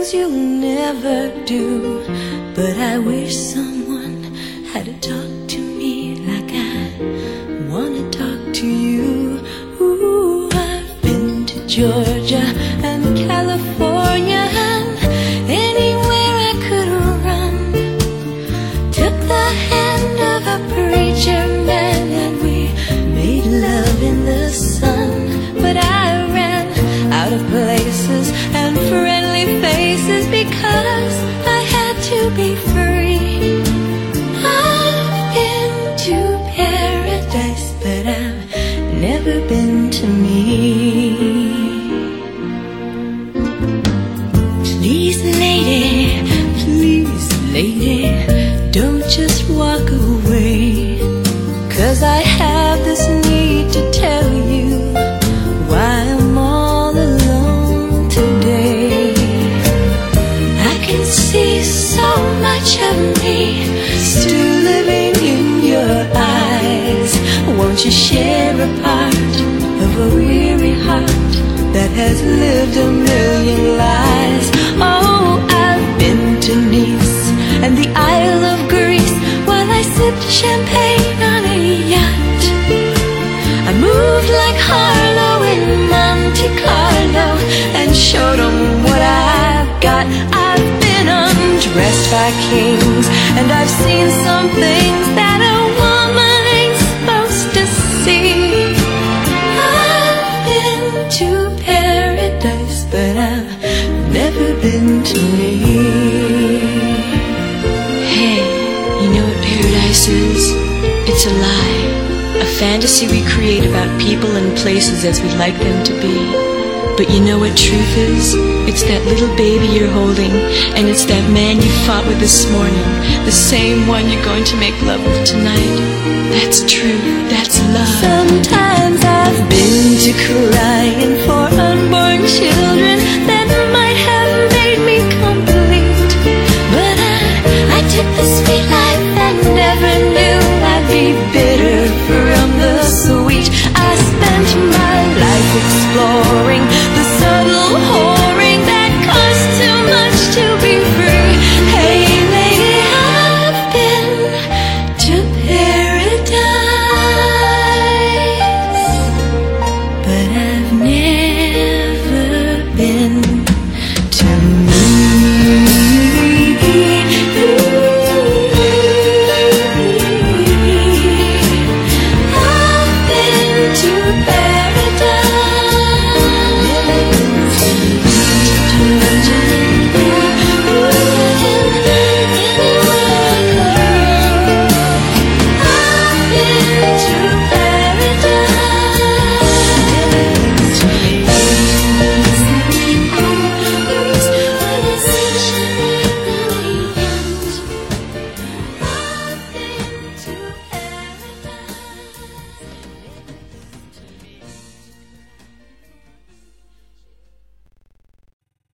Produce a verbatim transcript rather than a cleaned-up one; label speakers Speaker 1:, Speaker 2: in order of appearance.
Speaker 1: things you'll never do. But I wish someone had to talk to me like I wanna talk to you. Ooh, I've been to Georgia and California and anywhere I could run. Took the hand of a preacher man and we made love in the sun. But I ran out of places and friendly faces because I had to be free. I've been to paradise, but I've never been to me. Please, lady, please, lady, don't just walk away, 'cause I have this need to tell you why I'm all alone today. I can see so much of me still living in your eyes. Won't you share a part of a weary heart that has lived a million lives? Oh, I've been to Nice and the Isle of Greece while I sipped champagne on a yacht. I moved like Harlow in Monte Carlo and showed them what I've got. I've been undressed by kings and I've seen some things that a woman ain't supposed to see. I've been to paradise, but I've never been to me.
Speaker 2: Hey, you know what paradise is? It's a lie, a fantasy we create about people and places as we'd like them to be. But you know what truth is? It's that little baby you're holding, and it's that man you fought with this morning, the same one you're going to make love with tonight. That's truth, that's love.
Speaker 1: Sometimes I've been to crying for unborn children that might have made me complete. But I, I took the speed